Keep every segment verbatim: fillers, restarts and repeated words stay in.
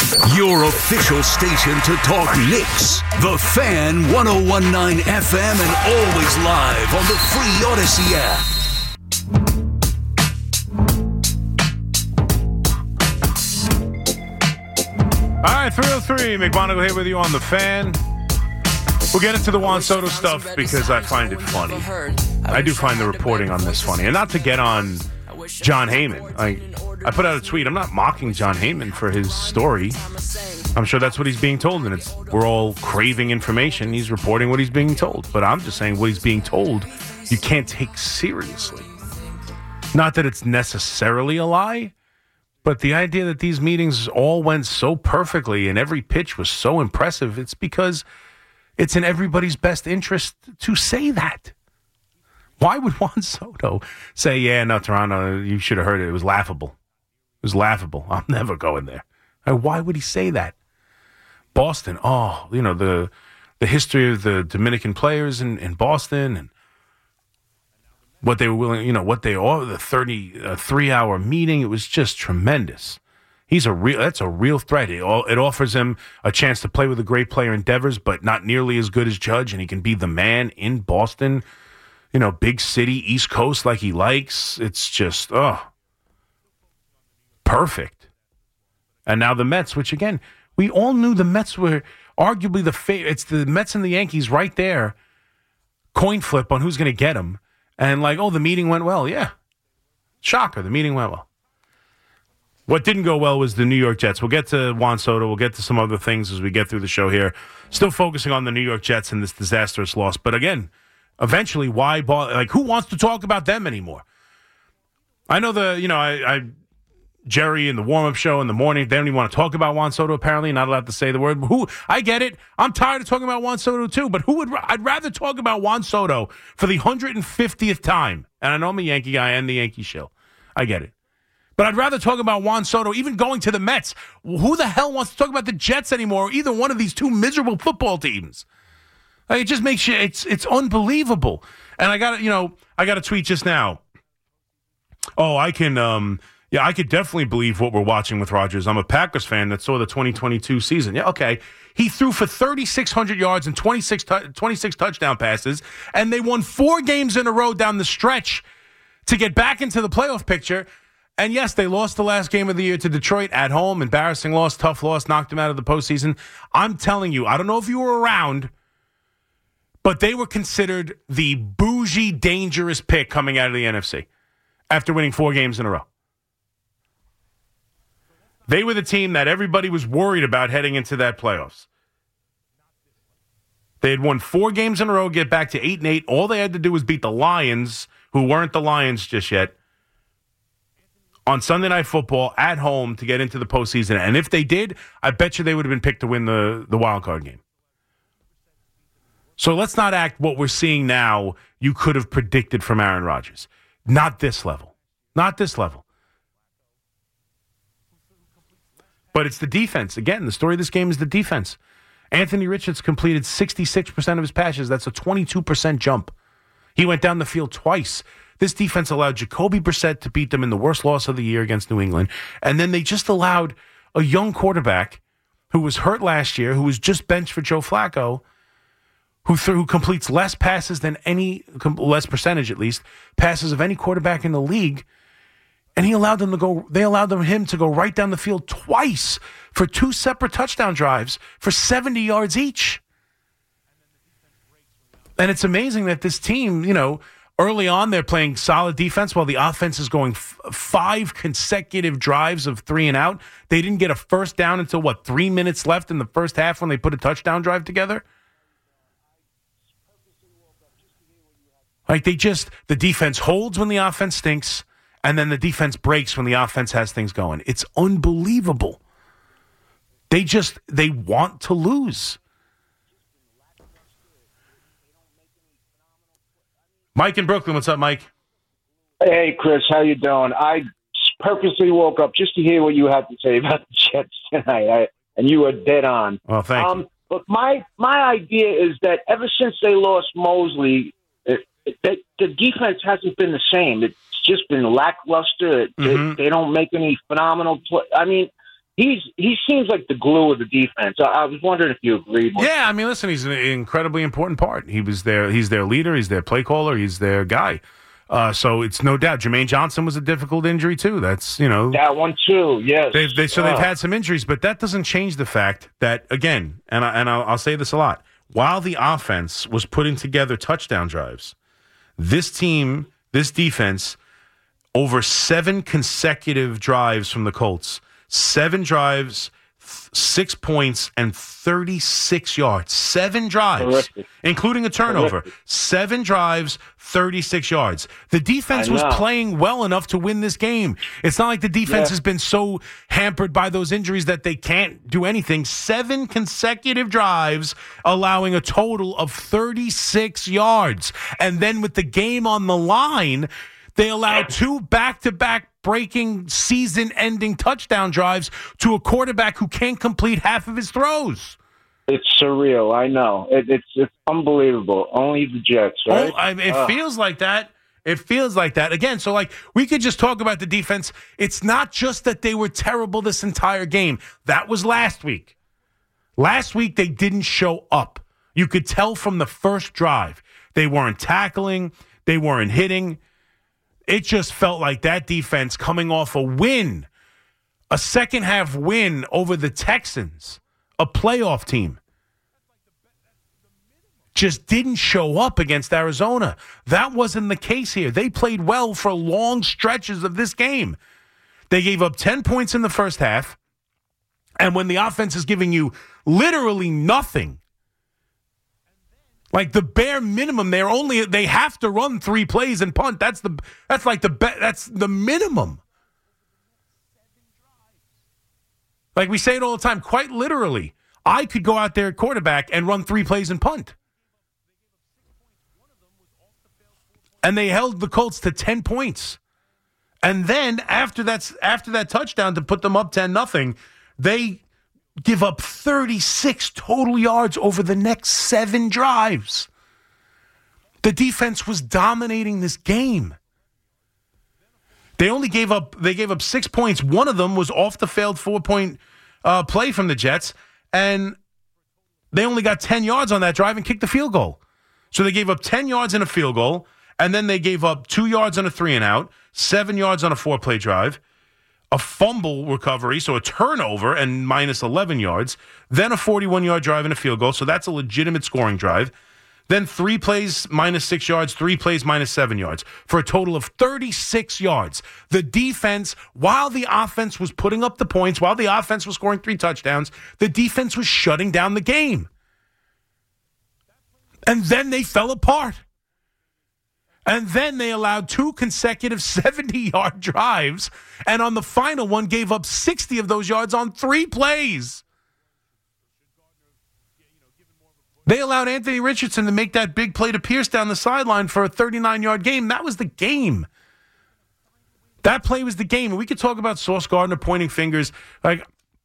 Your official station to talk Knicks. The Fan, one oh one point nine F M, and always live on the free Odyssey app. All right, three oh three, McMonagle here with you on The Fan. We'll get into the Juan Soto stuff because I find it funny. I do find the reporting on this funny. And not to get on John Heyman. I, I put out a tweet. I'm not mocking John Heyman for his story. I'm sure that's what he's being told, and it's we're all craving information. He's reporting what he's being told. But I'm just saying what he's being told, you can't take seriously. Not that it's necessarily a lie, but the idea that these meetings all went so perfectly and every pitch was so impressive, it's because it's in everybody's best interest to say that. Why would Juan Soto say, yeah, no, Toronto, you should have heard it. It was laughable. It was laughable. I'm never going there. Why would he say that? Boston, oh, you know, the the history of the Dominican players in, in Boston and what they were willing, you know, what they all the thirty-three hour meeting. It was just tremendous. He's a real, that's a real threat. It, all, it offers him a chance to play with a great player in Devers, but not nearly as good as Judge, and he can be the man in Boston, you know, big city, East Coast like he likes. It's just, oh, perfect. And now the Mets, which again, we all knew the Mets were arguably the favorite. It's the Mets and the Yankees right there. Coin flip on who's going to get them. And like, oh, the meeting went well. Yeah. Shocker. The meeting went well. What didn't go well was the New York Jets. We'll get to Juan Soto. We'll get to some other things as we get through the show here. Still focusing on the New York Jets and this disastrous loss. But again, eventually, why, like, who wants to talk about them anymore? I know the, you know, I, I Jerry in the warm-up show in the morning, they don't even want to talk about Juan Soto, apparently, not allowed to say the word. But who, I get it. I'm tired of talking about Juan Soto, too. But who would, I'd rather talk about Juan Soto for the one hundred fiftieth time. And I know I'm a Yankee guy and the Yankee shill. I get it. But I'd rather talk about Juan Soto, even going to the Mets. Who the hell wants to talk about the Jets anymore, or either one of these two miserable football teams? Like, it just makes you, it's it's unbelievable. And I got, you know, I got a tweet just now. Oh, I can, um, yeah, I could definitely believe what we're watching with Rodgers. I'm a Packers fan that saw the twenty twenty-two season. Yeah, okay. He threw for thirty-six hundred yards and twenty-six, tu- twenty-six touchdown passes, and they won four games in a row down the stretch to get back into the playoff picture. And yes, they lost the last game of the year to Detroit at home. Embarrassing loss, tough loss, knocked them out of the postseason. I'm telling you, I don't know if you were around, but they were considered the bougie, dangerous pick coming out of the N F C after winning four games in a row. They were the team that everybody was worried about heading into that playoffs. They had won four games in a row, get back to eight and eight. All they had to do was beat the Lions, who weren't the Lions just yet, on Sunday Night Football at home to get into the postseason. And if they did, I bet you they would have been picked to win the, the wild card game. So let's not act what we're seeing now you could have predicted from Aaron Rodgers. Not this level. Not this level. But it's the defense. Again, the story of this game is the defense. Anthony Richards completed sixty-six percent of his passes. That's a twenty-two percent jump. He went down the field twice. This defense allowed Jacoby Brissett to beat them in the worst loss of the year against New England. And then they just allowed a young quarterback who was hurt last year, who was just benched for Joe Flacco, who, th- who completes less passes than any, less percentage at least, passes of any quarterback in the league. And he allowed them to go, they allowed them, him to go right down the field twice for two separate touchdown drives for seventy yards each. And it's amazing that this team, you know, early on they're playing solid defense while the offense is going f- five consecutive drives of three and out. They didn't get a first down until, what, three minutes left in the first half when they put a touchdown drive together? Like they just, the defense holds when the offense stinks. And then the defense breaks when the offense has things going. It's unbelievable. They just, they want to lose. Mike in Brooklyn, what's up, Mike? Hey, Chris, how you doing? I purposely woke up just to hear what you had to say about the Jets tonight, I, and you were dead on. Well, thank um, you. But my, my idea is that ever since they lost Mosley, it, it, the defense hasn't been the same. It's just been lackluster. Mm-hmm. They, they don't make any phenomenal play. I mean, he's he seems like the glue of the defense. I, I was wondering if you agreed with Yeah, I mean, listen, he's an incredibly important part. He was their, he's their leader, he's their play caller, he's their guy. Uh, so it's no doubt. Jermaine Johnson was a difficult injury too. That's, you know, that one too. Yes. They've, they, so oh. they've had some injuries, but that doesn't change the fact that, again, and I, and I'll, I'll say this a lot. While the offense was putting together touchdown drives, this team, this defense, over seven consecutive drives from the Colts, seven drives, th- six points, and thirty-six yards. Seven drives, Terrific. including a turnover. Terrific. Seven drives, thirty-six yards. The defense was playing well enough to win this game. It's not like the defense Yeah. has been so hampered by those injuries that they can't do anything. Seven consecutive drives, allowing a total of thirty-six yards. And then with the game on the line, they allowed two back-to-back breaking season-ending touchdown drives to a quarterback who can't complete half of his throws. It's surreal. I know. It, it's it's unbelievable. Only the Jets, right? Oh, I, it Uh. feels like that. It feels like that. Again, so like we could just talk about the defense. It's not just that they were terrible this entire game. That was last week. Last week they didn't show up. You could tell from the first drive. They weren't tackling. They weren't hitting. It just felt like that defense coming off a win, a second half win over the Texans, a playoff team, just didn't show up against Arizona. That wasn't the case here. They played well for long stretches of this game. They gave up ten points in the first half, and when the offense is giving you literally nothing, like the bare minimum, they're only they have to run three plays and punt. That's the that's like the be, that's the minimum. Like we say it all the time, quite literally. I could go out there at quarterback and run three plays and punt. And they held the Colts to ten points. And then after that after that touchdown to put them up ten nothing, they give up thirty-six total yards over the next seven drives. The defense was dominating this game. They only gave up they gave up six points. One of them was off the failed four-point uh, play from the Jets, and they only got ten yards on that drive and kicked the field goal. So they gave up ten yards and a field goal, and then they gave up two yards on a three and out, seven yards on a four-play drive, a fumble recovery, so a turnover and minus eleven yards, then a forty-one-yard drive and a field goal, so that's a legitimate scoring drive. Then three plays minus six yards, three plays minus seven yards, for a total of thirty-six yards. The defense, while the offense was putting up the points, while the offense was scoring three touchdowns, the defense was shutting down the game. And then they fell apart. And then they allowed two consecutive seventy-yard drives, and on the final one gave up sixty of those yards on three plays. They allowed Anthony Richardson to make that big play to Pierce down the sideline for a thirty-nine-yard game. That was the game. That play was the game. And we could talk about Sauce Gardner pointing fingers, like,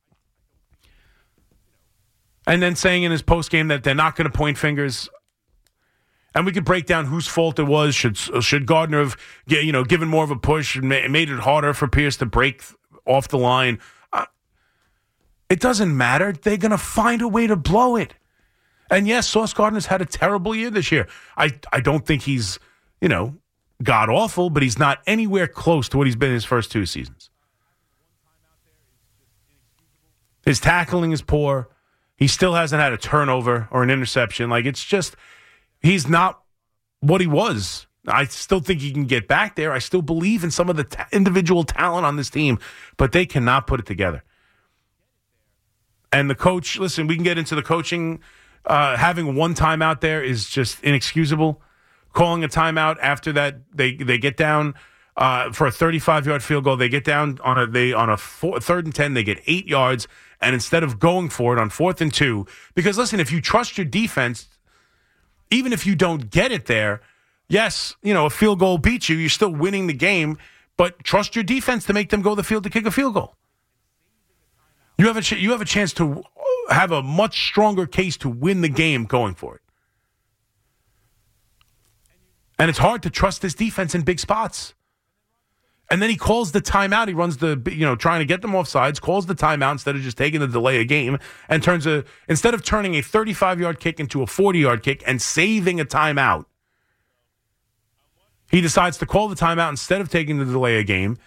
and then saying in his postgame that they're not going to point fingers. And we could break down whose fault it was. Should should Gardner have, you know, given more of a push and made it harder for Pierce to break off the line? Uh, it doesn't matter. They're going to find a way to blow it. And yes, Sauce Gardner's had a terrible year this year. I, I don't think he's, you know, god awful, but he's not anywhere close to what he's been in his first two seasons. His tackling is poor. He still hasn't had a turnover or an interception. Like, it's just... He's not what he was. I still think he can get back there. I still believe in some of the ta- individual talent on this team, but they cannot put it together. And the coach, listen, we can get into the coaching. Uh, having one timeout there is just inexcusable. Calling a timeout after that, they they get down uh, for a thirty-five-yard field goal. They get down on a they on a four, third and ten. They get eight yards, and instead of going for it on fourth and two, because listen, if you trust your defense. Even if you don't get it there, yes, you know, a field goal beats you. You're still winning the game, but trust your defense to make them go the field to kick a field goal. You have a ch- you have a chance to have a much stronger case to win the game going for it. And it's hard to trust this defense in big spots. And then he calls the timeout. He runs the, you know, trying to get them off sides, calls the timeout instead of just taking the delay of game, and turns a, instead of turning a thirty-five-yard kick into a forty-yard kick and saving a timeout, he decides to call the timeout instead of taking the delay of game.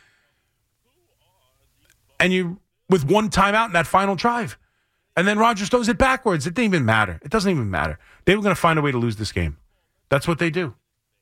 And you, with one timeout in that final drive. And then Rodgers throws it backwards. It didn't even matter. It doesn't even matter. They were going to find a way to lose this game. That's what they do.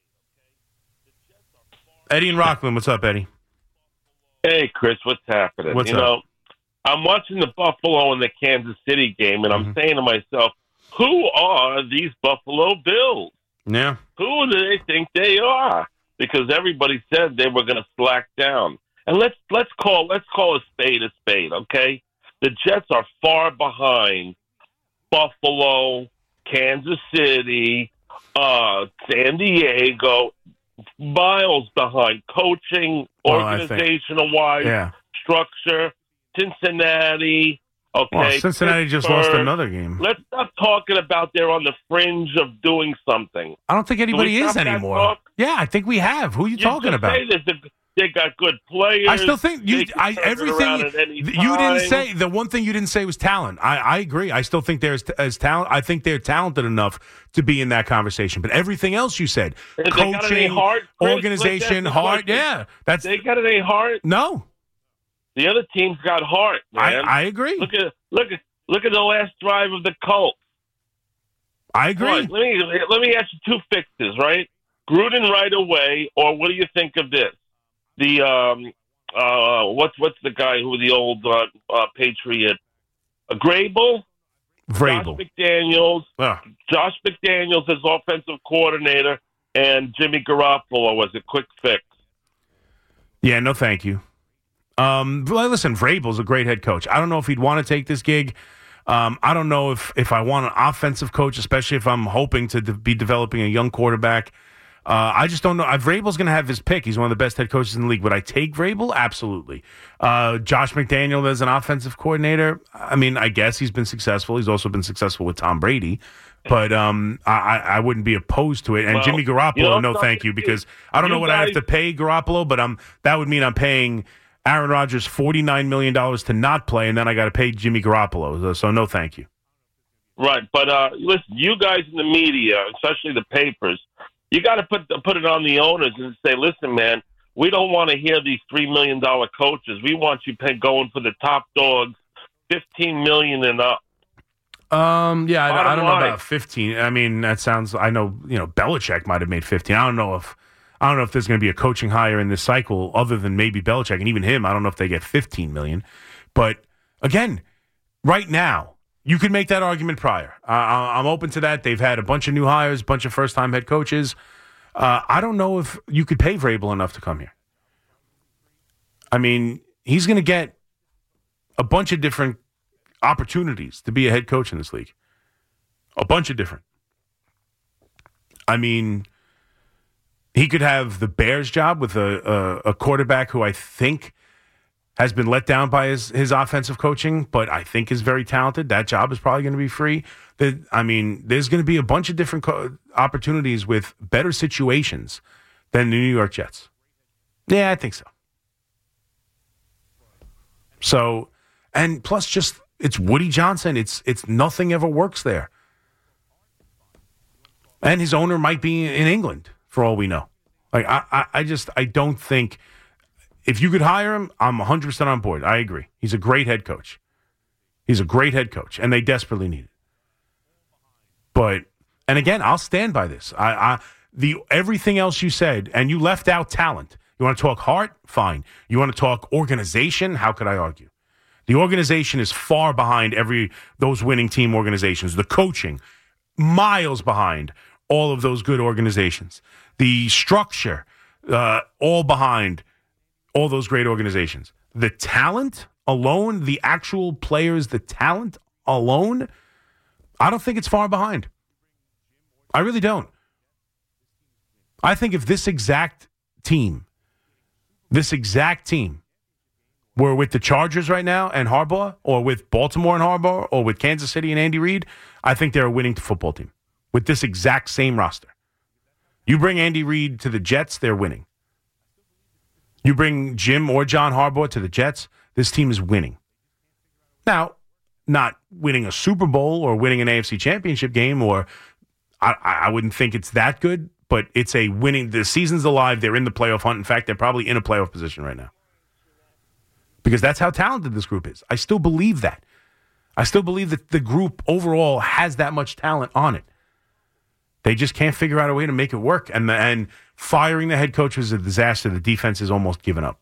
Eddie and Rockland, what's up, Eddie? Hey, Chris, what's happening? What's you up? know, I'm watching the Buffalo and the Kansas City game, and I'm Mm-hmm. saying to myself, who are these Buffalo Bills? Yeah. Who do they think they are? Because everybody said they were going to slack down. And let's let's call let's call a spade a spade, okay? The Jets are far behind Buffalo, Kansas City, uh, San Diego, miles behind coaching, Well, I think- organizational-wise, Yeah. structure, Cincinnati, okay? Well, Cincinnati just lost Pittsburgh. another game. Let's stop talking about they're on the fringe of doing something. I don't think anybody we is stop that anymore. talk? Yeah, I think we have. Who are you, You talking just about? say that the- they got good players. I still think you. They can I turn it everything around at any you didn't time. say. The one thing you didn't say was talent. I, I agree. I still think there's as talent. I think they're talented enough to be in that conversation. But everything else you said, They got any coaching, heart, Chris? organization, Let's ask the heart. question. Yeah, that's They got any heart. no. The other team's got heart, I, man. I agree. look at look at look at the last drive of the Colts. I agree. Right, let me let me ask you two fixes, right? Gruden right away, or what do you think of this? The um uh what's what's the guy who the old uh, uh, Patriot, uh, Grable, Vrabel. Josh McDaniels, Ugh. Josh McDaniels as offensive coordinator, and Jimmy Garoppolo was a quick fix. Yeah, no, thank you. Um, well, listen, Vrabel's a great head coach. I don't know if he'd want to take this gig. Um, I don't know if if I want an offensive coach, especially if I'm hoping to de- be developing a young quarterback. Uh, I just don't know. Uh, Vrabel's going to have his pick. He's one of the best head coaches in the league. Would I take Vrabel? Absolutely. Uh, Josh McDaniel as an offensive coordinator, I mean, I guess he's been successful. He's also been successful with Tom Brady. But um, I, I wouldn't be opposed to it. And Well, Jimmy Garoppolo, you know, no thank you, because I don't you know what I have guys- to pay Garoppolo, but um, that would mean I'm paying Aaron Rodgers forty-nine million dollars to not play, and then I got to pay Jimmy Garoppolo. So, so no thank you. Right, but uh, listen, you guys in the media, especially the papers, you got to put put it on the owners and say, listen, man, we don't want to hear these three million dollar coaches. We want you pay, going for the top dogs, fifteen million and up. Um, yeah, I, Bottom I don't know line. about fifteen. I mean, that sounds. I know, you know, Belichick might have made fifteen. I don't know if I don't know if there's going to be a coaching hire in this cycle other than maybe Belichick, and even him. I don't know if they get fifteen million. But again, right now, you could make that argument prior. Uh, I- I'm open to that. They've had a bunch of new hires, a bunch of first time head coaches. Uh, I don't know if you could pay Vrabel enough to come here. I mean, he's going to get a bunch of different opportunities to be a head coach in this league. A bunch of different. I mean, he could have the Bears job with a, a, a quarterback who I think has been let down by his, his offensive coaching, but I think is very talented. That job is probably going to be free. The, I mean, there's going to be a bunch of different co- opportunities with better situations than the New York Jets. Yeah, I think so. So, and plus just, it's Woody Johnson. It's it's nothing ever works there. And his owner might be in England, for all we know. Like, I, I, I just, I don't think, if you could hire him, I'm one hundred percent on board. I agree. He's a great head coach. He's a great head coach, and they desperately need it. But, and again, I'll stand by this. I, I the everything else you said, and you left out talent. You want to talk heart? Fine. You want to talk organization? How could I argue? The organization is far behind every those winning team organizations. The coaching, miles behind all of those good organizations. The structure, uh, all behind all those great organizations. The talent alone, the actual players, the talent alone, I don't think it's far behind. I really don't. I think if this exact team, this exact team, were with the Chargers right now and Harbaugh, or with Baltimore and Harbaugh, or with Kansas City and Andy Reid, I think they're a winning football team with this exact same roster. You bring Andy Reid to the Jets, they're winning. You bring Jim or John Harbaugh to the Jets, this team is winning. Now, not winning a Super Bowl or winning an A F C Championship game, or I, I wouldn't think it's that good, but it's a winning. The season's alive. They're in the playoff hunt. In fact, they're probably in a playoff position right now because that's how talented this group is. I still believe that. I still believe that the group overall has that much talent on it. They just can't figure out a way to make it work. And, the, and firing the head coach was a disaster. The defense is almost given up.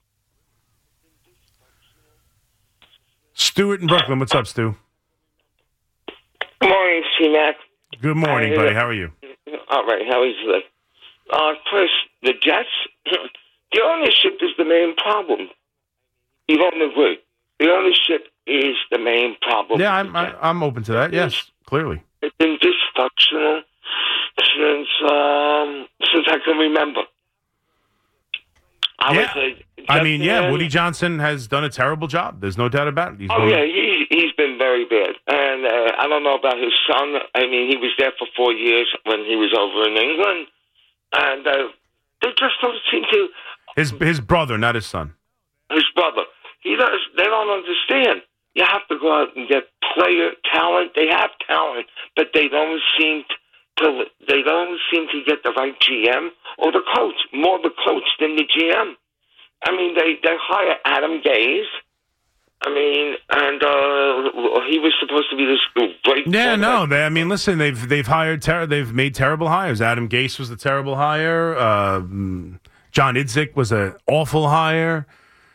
Stuart in Brooklyn. What's up, Stu? Good morning, C-Mac. Good morning, uh, buddy. How are you? All right. How is it? Uh, Chris, the Jets, the ownership is the main problem. You don't agree. The ownership is the main problem. Yeah, I'm, I, I'm open to that. Yes, clearly. It's been dysfunctional since um, since I can remember. I yeah. was a I mean, yeah, man. Woody Johnson has done a terrible job. There's no doubt about it. He's Oh, one- yeah, he, he's been very bad. And uh, I don't know about his son. I mean, he was there for four years when he was over in England. And uh, they just don't seem to... His his brother, not his son. His brother. He does. They don't understand. You have to go out and get player talent. They have talent, but they don't seem to. They don't seem to get the right G M or the coach. More the coach than the G M. I mean, they they hire Adam Gase. I mean, and uh, he was supposed to be this great. Yeah, no. They, I mean, listen, they've they've hired ter- they've made terrible hires. Adam Gase was a terrible hire. Uh, John Idzik was an awful hire.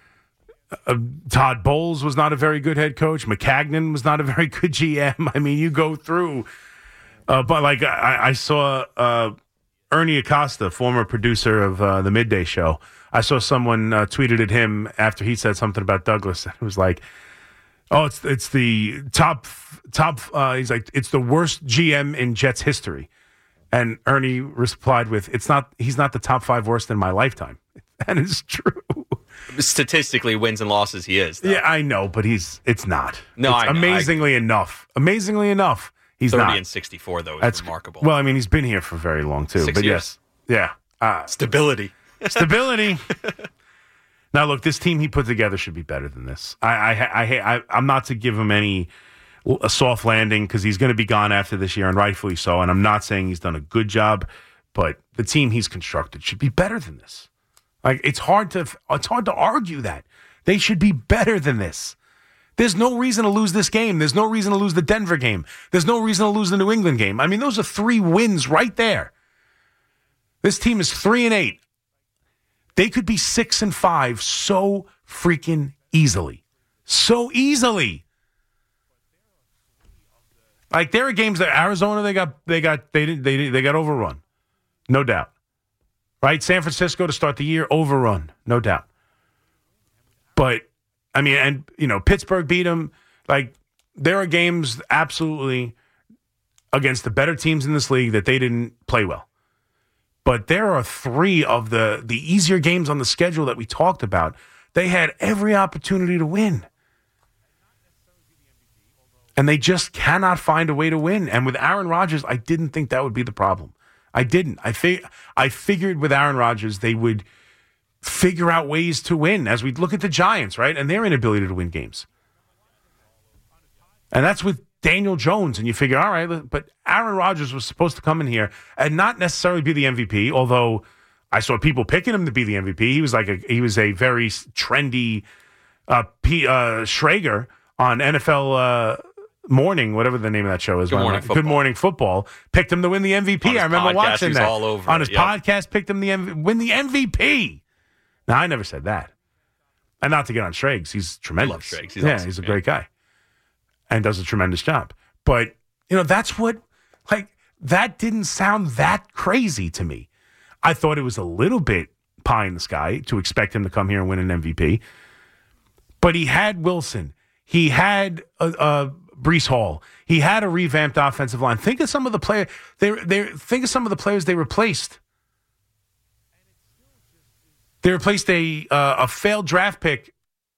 Uh, Todd Bowles was not a very good head coach. McCagnon was not a very good G M. I mean, you go through. Uh, but like I, I saw uh, Ernie Acosta, former producer of uh, the Midday Show. I saw someone uh, tweeted at him after he said something about Douglas. It was like, "Oh, it's it's the top top." Uh, he's like, "It's the worst G M in Jets history." And Ernie replied with, "It's not. He's not the top five worst in my lifetime." And it's true. Statistically, wins and losses, he is. Though. Yeah, I know, but he's. It's not. No, it's I know. Amazingly I, enough. Amazingly enough, he's thirty not. and sixty-four though is That's remarkable. Well, I mean, he's been here for very long too. Six but years. yes, yeah, uh, stability, stability. Now, look, this team he put together should be better than this. I, I, I, I I'm not to give him any a soft landing because he's going to be gone after this year, and rightfully so. And I'm not saying he's done a good job, but the team he's constructed should be better than this. Like it's hard to it's hard to argue that they should be better than this. There's no reason to lose this game. There's no reason to lose the Denver game. There's no reason to lose the New England game. I mean, those are three wins right there. This team is three and eight. They could be six and five so freaking easily. So easily. Like there are games that Arizona they got they got they didn't they they got overrun. No doubt. Right? San Francisco to start the year, overrun. No doubt. But I mean, and you know, Pittsburgh beat them. Like there are games absolutely against the better teams in this league that they didn't play well. But there are three of the, the easier games on the schedule that we talked about. They had every opportunity to win. And they just cannot find a way to win. And with Aaron Rodgers, I didn't think that would be the problem. I didn't. I, fi- I figured with Aaron Rodgers, they would figure out ways to win as we look at the Giants, right? And their inability to win games. And that's with Daniel Jones, and you figure, all right, but Aaron Rodgers was supposed to come in here and not necessarily be the M V P, although I saw people picking him to be the M V P. He was like a he was a very trendy uh, P, uh, Schrager on N F L uh, Morning, whatever the name of that show is. Good Morning Good Football. Morning Football picked him to win the M V P. I remember podcast, watching he's that all over on it, his yep. podcast. Picked him the M V P, win the M V P. Now I never said that, and not to get on Schrags. He's tremendous. I love Schrags. He's yeah, awesome, he's a yeah. great guy. And does a tremendous job. But, you know, that's what, like, that didn't sound that crazy to me. I thought it was a little bit pie in the sky to expect him to come here and win an M V P. But he had Wilson. He had uh, uh, Breece Hall. He had a revamped offensive line. Think of some of the players. They, they, think of some of the players they replaced. They replaced a uh, a failed draft pick.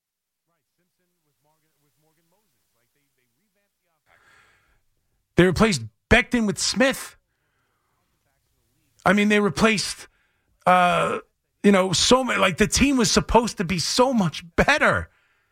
They replaced Becton with Smith. I mean, they replaced uh, You know, so many, like the team was supposed to be so much better.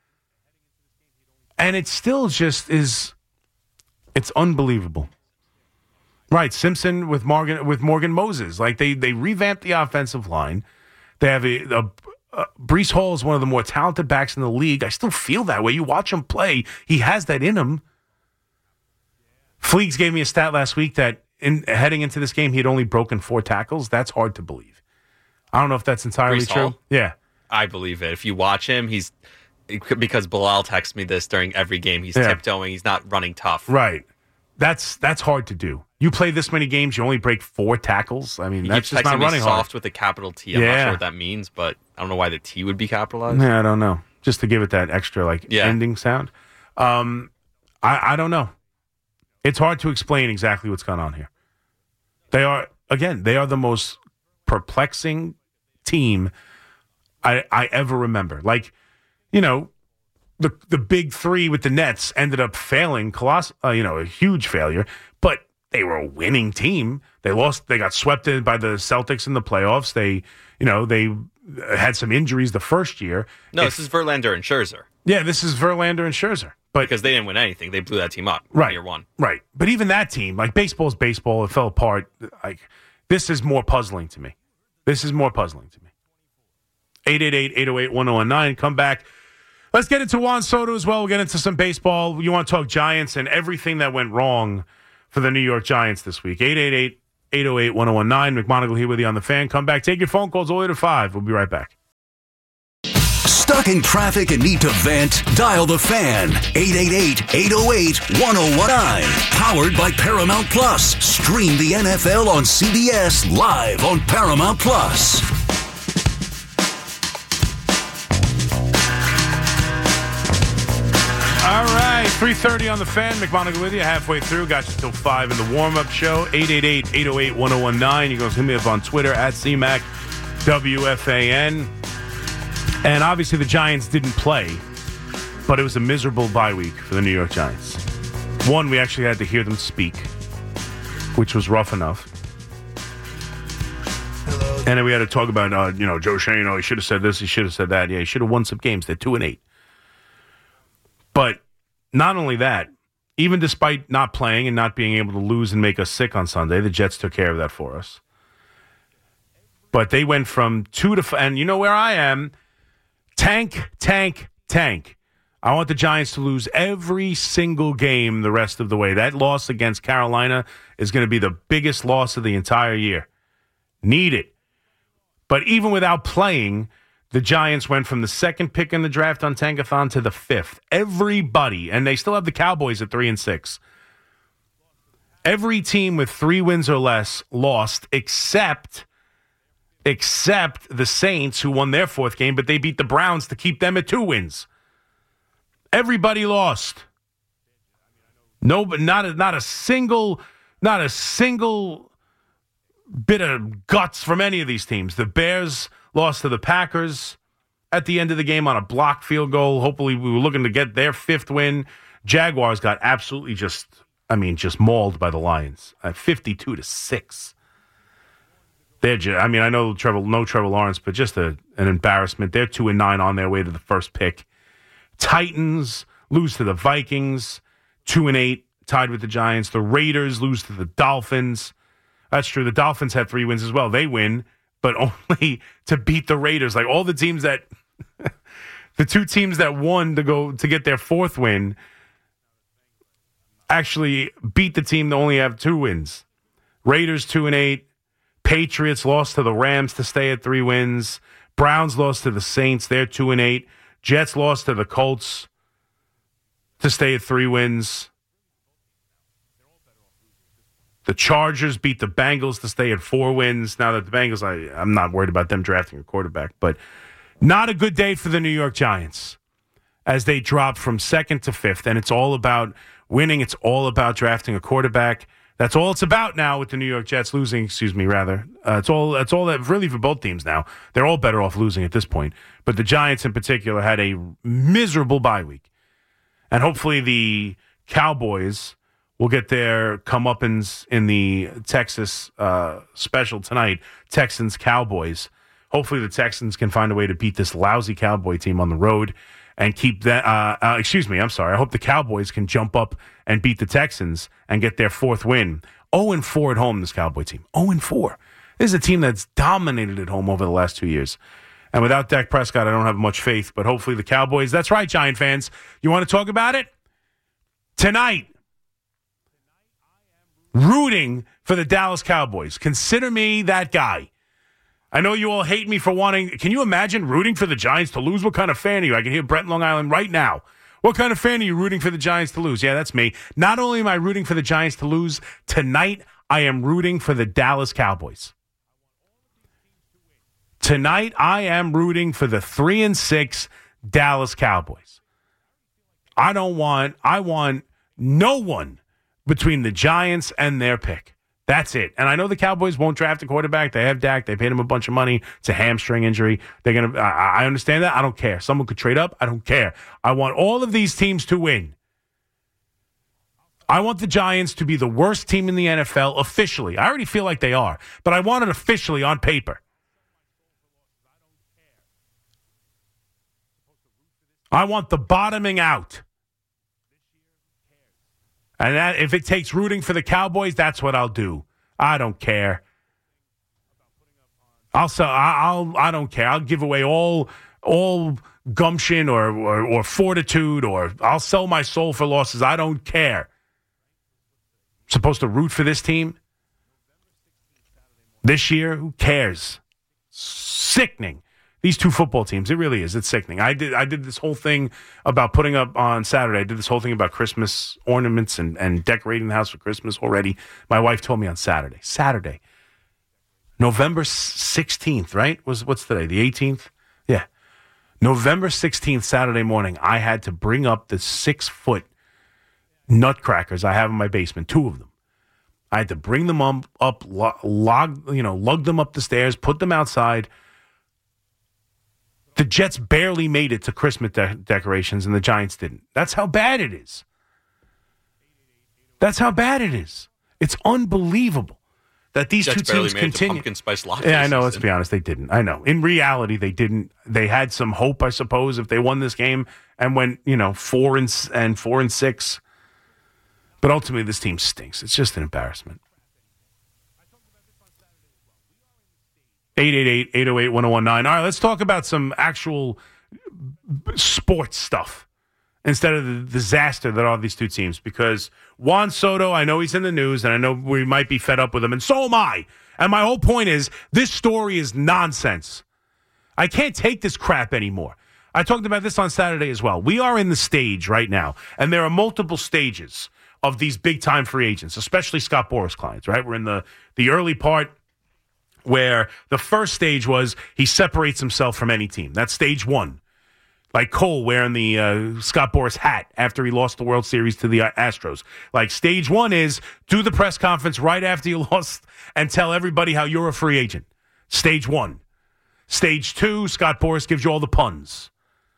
And it still just is, it's unbelievable. Right, Simpson with Morgan with Morgan Moses. Like they they revamped the offensive line. They have a, a, a Breece Hall is one of the more talented backs in the league. I still feel that way. You watch him play, he has that in him. Fleegs gave me a stat last week that in heading into this game, he had only broken four tackles. That's hard to believe. I don't know if that's entirely Breece true. Hall? Yeah. I believe it. If you watch him, he's because Bilal texts me this during every game. He's Yeah. tiptoeing. He's not running tough. Right. That's that's hard to do. You play this many games, you only break four tackles. I mean, He that's keeps just not texting me running soft hard. with a capital T. I'm Yeah. not sure what that means, but I don't know why the T would be capitalized. Yeah, I don't know. Just to give it that extra like Yeah. ending sound. Um, I, I don't know. It's hard to explain exactly what's going on here. They are, again, they are the most perplexing team I, I ever remember. Like, you know, the the big three with the Nets ended up failing, coloss- uh, you know, a huge failure, but they were a winning team. They lost, they got swept in by the Celtics in the playoffs. They, you know, they had some injuries the first year. No, If- this is Verlander and Scherzer yeah, this is Verlander and Scherzer. But because they didn't win anything. They blew that team up Right. year one. Right. But even that team, like baseball's baseball, it fell apart. Like this is more puzzling to me. This is more puzzling to me. eight eight eight, eight oh eight, one oh one nine. Come back. Let's get into Juan Soto as well. We'll get into some baseball. You want to talk Giants and everything that went wrong for the New York Giants this week. eight eight eight, eight oh eight, one oh one nine. McMonagle here with you on The Fan. Come back. Take your phone calls all the way to five. We'll be right back. Stuck in traffic and need to vent? Dial the Fan. eight eight eight, eight oh eight, one oh one nine. Powered by Paramount Plus. Stream the N F L on C B S live on Paramount Plus. All right, three thirty on The Fan. McMonagle with you halfway through. Got you till five in the warm-up show. eight eight eight, eight oh eight, one oh one nine. You can hit me up on Twitter at C Mac W F A N. And obviously the Giants didn't play, but it was a miserable bye week for the New York Giants. One, we actually had to hear them speak, which was rough enough. And then we had to talk about, uh, you know, Joe Shane, oh, he should have said this, he should have said that. Yeah, he should have won some games. They're two and eight. But not only that, even despite not playing and not being able to lose and make us sick on Sunday, the Jets took care of that for us. But they went from two to five, and you know where I am. Tank, tank, tank. I want the Giants to lose every single game the rest of the way. That loss against Carolina is going to be the biggest loss of the entire year. Need it. But even without playing, the Giants went from the second pick in the draft on Tankathon to the fifth. Everybody, and they still have the Cowboys at three and six. Every team with three wins or less lost, except... except the Saints, who won their fourth game, but they beat the Browns to keep them at two wins. Everybody lost. No, but not a, not a single, not a single bit of guts from any of these teams. The Bears lost to the Packers at the end of the game on a blocked field goal. Hopefully, we were looking to get their fifth win. Jaguars got absolutely just, I mean, just mauled by the Lions at fifty-two to six. They're just, I mean, I know Trevor, no Trevor Lawrence, but just a, an embarrassment. They're two and nine on their way to the first pick. Titans lose to the Vikings, two and eight, tied with the Giants. The Raiders lose to the Dolphins. That's true. The Dolphins had three wins as well. They win, but only to beat the Raiders. Like all the teams that, the two teams that won to go to get their fourth win, actually beat the team that only have two wins. Raiders two and eight. Patriots lost to the Rams to stay at three wins. Browns lost to the Saints. They're two and eight. Jets lost to the Colts to stay at three wins. The Chargers beat the Bengals to stay at four wins. Now that the Bengals, I, I'm not worried about them drafting a quarterback, but not a good day for the New York Giants as they drop from second to fifth. And it's all about winning. It's all about drafting a quarterback. That's all it's about now with the New York Jets losing, excuse me, rather. Uh, it's all It's all that really for both teams now. They're all better off losing at this point. But the Giants in particular had a miserable bye week. And hopefully the Cowboys will get their comeuppance in the Texas uh, special tonight, Texans-Cowboys. Hopefully the Texans can find a way to beat this lousy Cowboy team on the road and keep that. Uh, uh, excuse me, I'm sorry. I hope the Cowboys can jump up and beat the Texans and get their fourth win. oh and four at home, this Cowboy team. oh and four. This is a team that's dominated at home over the last two years. And without Dak Prescott, I don't have much faith. But hopefully the Cowboys, that's right, Giant fans. You want to talk about it? Tonight, rooting for the Dallas Cowboys. Consider me that guy. I know you all hate me for wanting. Can you imagine rooting for the Giants to lose? What kind of fan are you? I can hear Brett in Long Island right now. What kind of fan are you rooting for the Giants to lose? Yeah, that's me. Not only am I rooting for the Giants to lose, tonight I am rooting for the Dallas Cowboys. Tonight I am rooting for the three and six Dallas Cowboys. I don't want, I want no one between the Giants and their pick. That's it. And I know the Cowboys won't draft a quarterback. They have Dak. They paid him a bunch of money. It's a hamstring injury. They're gonna. I, I understand that. I don't care. Someone could trade up. I don't care. I want all of these teams to win. I want the Giants to be the worst team in the N F L officially. I already feel like they are, but I want it officially on paper. I want the bottoming out. And that, if it takes rooting for the Cowboys, that's what I'll do. I don't care. I'll sell. I'll. I don't care. I'll give away all all gumption or, or or fortitude, or I'll sell my soul for losses. I don't care. I'm supposed to root for this team this year? Who cares? Sickening. These two football teams, it really is. It's sickening. I did I did this whole thing about putting up on Saturday. I did this whole thing about Christmas ornaments and, and decorating the house for Christmas already. My wife told me on Saturday. Saturday. November sixteenth, right? Was what's today? The eighteenth? Yeah. November sixteenth, Saturday morning, I had to bring up the six-foot nutcrackers I have in my basement, two of them. I had to bring them up, up log, you know, lug them up the stairs, put them outside. The Jets barely made it to Christmas de- decorations, and the Giants didn't. That's how bad it is. That's how bad it is. It's unbelievable that these Jets two teams continue. Pumpkin spice latte yeah, I know. season. Let's be honest, they didn't. I know. In reality, they didn't. They had some hope, I suppose, if they won this game and went, you know, four and and four and six. But ultimately, this team stinks. It's just an embarrassment. eight eight eight, eight oh eight, one oh one nine. All right, let's talk about some actual sports stuff instead of the disaster that are these two teams. Because Juan Soto, I know he's in the news, and I know we might be fed up with him, and so am I. And my whole point is, this story is nonsense. I can't take this crap anymore. I talked about this on Saturday as well. We are in the stage right now, and there are multiple stages of these big-time free agents, especially Scott Boras clients, right? We're in the, the early part, where the first stage was he separates himself from any team. That's stage one. Like Cole wearing the uh, Scott Boras hat after he lost the World Series to the uh, Astros. Like stage one is do the press conference right after you lost and tell everybody how you're a free agent. Stage one. Stage two, Scott Boras gives you all the puns.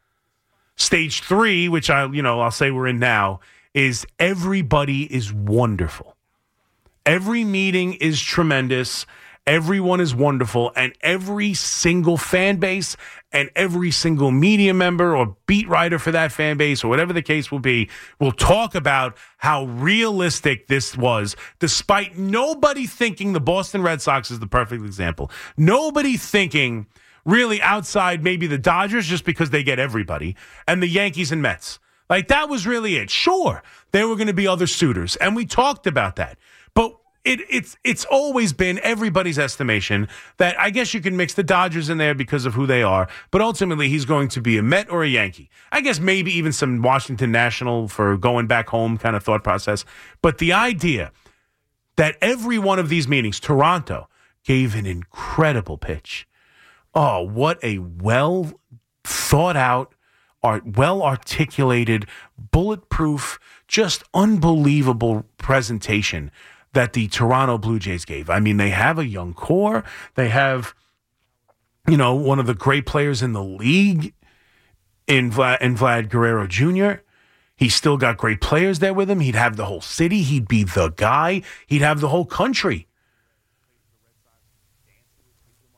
Stage three, which I, you know, I'll say we're in now, is everybody is wonderful. Every meeting is tremendous. Everyone is wonderful, and every single fan base and every single media member or beat writer for that fan base or whatever the case will be will talk about how realistic this was, despite nobody thinking the Boston Red Sox is the perfect example. Nobody thinking really outside maybe the Dodgers just because they get everybody, and the Yankees and Mets. Like, that was really it. Sure, there were going to be other suitors, and we talked about that. But It, it's it's always been everybody's estimation that I guess you can mix the Dodgers in there because of who they are, but ultimately he's going to be a Met or a Yankee. I guess maybe even some Washington National for going back home kind of thought process. But the idea that every one of these meetings, Toronto gave an incredible pitch. Oh, what a well thought out, well articulated, bulletproof, just unbelievable presentation that the Toronto Blue Jays gave. I mean, they have a young core. They have, you know, one of the great players in the league in Vlad, in Vlad Guerrero Junior He's still got great players there with him. He'd have the whole city. He'd be the guy. He'd have the whole country.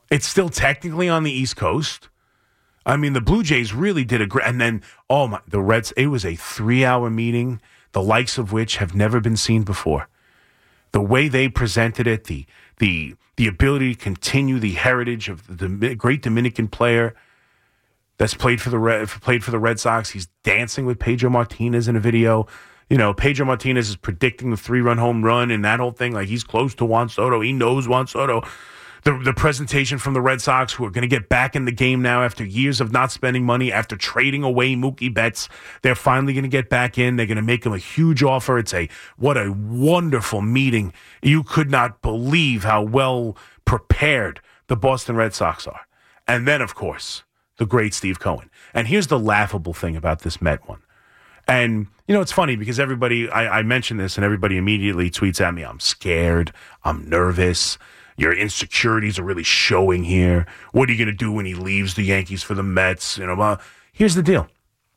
It's still technically on the East Coast. I mean, the Blue Jays really did a great, and then, oh my, the Reds, it was a three-hour meeting, the likes of which have never been seen before. The way they presented it, the the the ability to continue the heritage of the great Dominican player that's played for the Red, played for the Red Sox. He's dancing with Pedro Martinez in a video. You know, Pedro Martinez is predicting the three-run home run and that whole thing. Like, he's close to Juan Soto. He knows Juan Soto. The, the presentation from the Red Sox, who are going to get back in the game now after years of not spending money, after trading away Mookie Betts. They're finally going to get back in. They're going to make him a huge offer. It's a, what a wonderful meeting. You could not believe how well prepared the Boston Red Sox are. And then, of course, the great Steve Cohen. And here's the laughable thing about this Met one. And, you know, it's funny because everybody, I, I mentioned this and everybody immediately tweets at me, I'm scared, I'm nervous. Your insecurities are really showing here. What are you going to do when he leaves the Yankees for the Mets? You know, uh, here's the deal.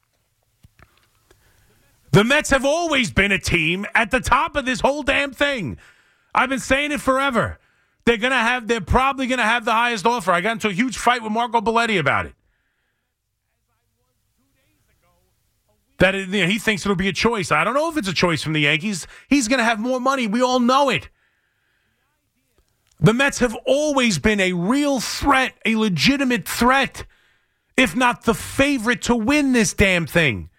The Mets have always been a team at the top of this whole damn thing. I've been saying it forever. They're going to have, they're probably going to have the highest offer. I got into a huge fight with Marco Belletti about it. That you know, he thinks it'll be a choice. I don't know if it's a choice from the Yankees. He's going to have more money. We all know it. The Mets have always been a real threat, a legitimate threat, if not the favorite to win this damn thing.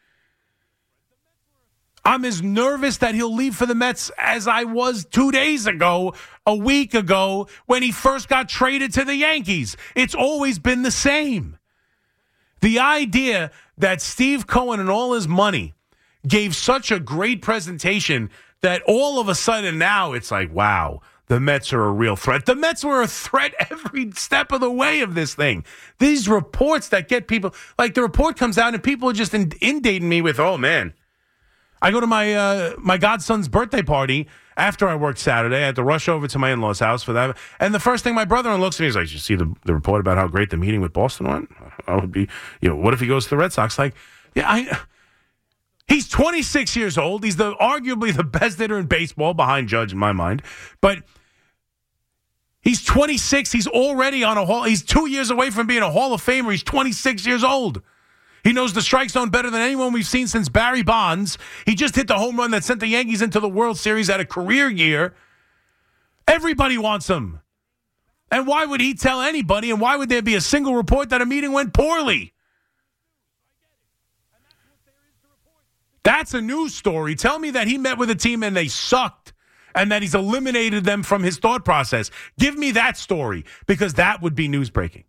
I'm as nervous that he'll leave for the Mets as I was two days ago, a week ago, when he first got traded to the Yankees. It's always been the same. The idea that Steve Cohen and all his money gave such a great presentation that all of a sudden now it's like, wow, the Mets are a real threat. The Mets were a threat every step of the way of this thing. These reports that get people, like the report comes out and people are just inundating me with, oh, man. I go to my uh, my godson's birthday party after I worked Saturday. I had to rush over to my in-laws' house for that. And the first thing my brother-in-law looks at me, he's like, did you see the, the report about how great the meeting with Boston went? I would be, you know, what if he goes to the Red Sox? Like, yeah, I... He's twenty-six years old. He's the arguably the best hitter in baseball behind Judge in my mind. But he's twenty-six. He's already on a hall. He's two years away from being a Hall of Famer. He's twenty-six years old. He knows the strike zone better than anyone we've seen since Barry Bonds. He just hit the home run that sent the Yankees into the World Series at a career year. Everybody wants him. And why would he tell anybody? And why would there be a single report that a meeting went poorly? That's a news story. Tell me that he met with a team and they sucked and that he's eliminated them from his thought process. Give me that story because that would be news breaking.